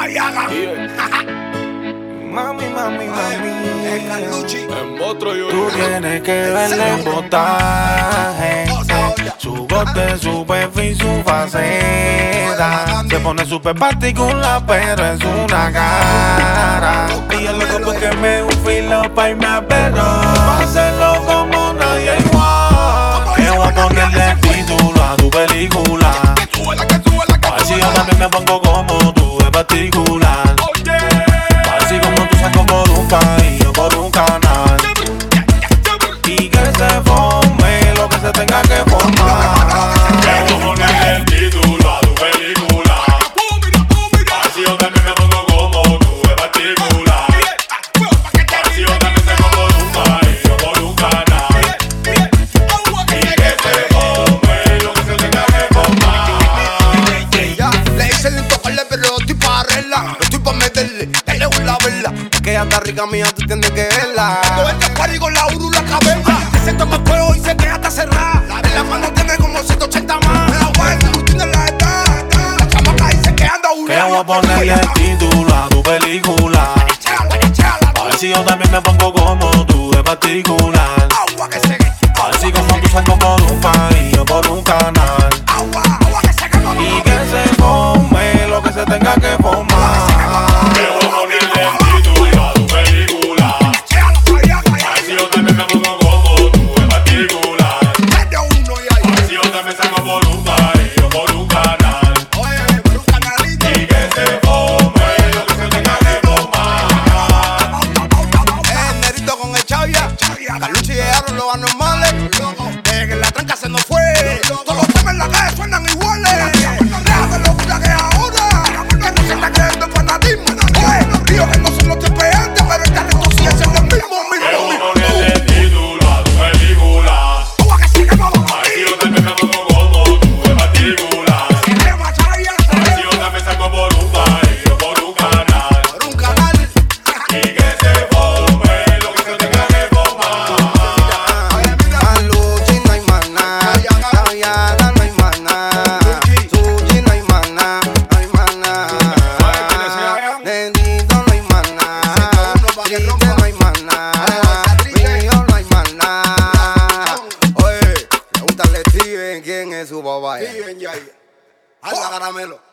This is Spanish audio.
Arriaga. Mami, mami, mami. En otro yo. Tú tienes que verle el botaje. Su bote, su perfil, su faceta. Se pone súper particular, pero es una cara. Y es loco porque me un filo pa' irme a perro. Pa' hacerlo como nadie igual. Que voy a ponerle el título a tu película. Así yo también me pongo como tú de particular. Así como tú saco por un país o por un canal. Y que se forme lo que se tenga que formar. Quiero ponerle el título a tu película. Así yo también me pongo como tú de particular. Así yo también saco por un país o por un canal. Y que se forme lo que se tenga que formar. Ya, le hice el tocarle, pero no estoy pa' arreglar. No estoy pa' meterle, dale una verla. Es que ella está rica mía, tú tienes que verla. Cuando entra al party con la Uru, la cabeza. Se toma el juego y se queda hasta cerrada. En la mano tiene como 180 más. La vuelta, tú tienes la edad. La chamaca dice que anda una. Que voy a ponerle el título a tu película. Así yo también me pongo como tú de particular. Agua que se Así como tú salgo por un país o por un canal. agua que se Y que se forme lo que se tenga que formar. Quiero ponerle el título a tu película. Así yo también me pongo como tú de particular. Así yo también saco por un país o por un canal. Y que se forme lo que se tenga que formar. Nerito con el Chavia. Carlucci llegaron los anormales. Desde que la tranca se nos fue. Todos los temas en la calle suenan iguales. Déjame locura que ahora. Que no se está creyendo el fanatismo. Río que no son los tripeantes, pero el talento sigue siendo el mismo. Quiero ponerle el título a tu película. Así yo también me pongo como tú de particular. Así yo también saco por un país o por un canal. Por un canal. Y que se forme lo que se tenga que formar. Carlucci no hay más nada. Chaviaga no hay más nada. Sushi no hay más nada. No hay más nada. Nerito no hay más nada. Triste no hay más nada. Mío no hay más nada. Oye, pregúntale a Steven quién es su papá. Steven Jay. Anda, caramelo.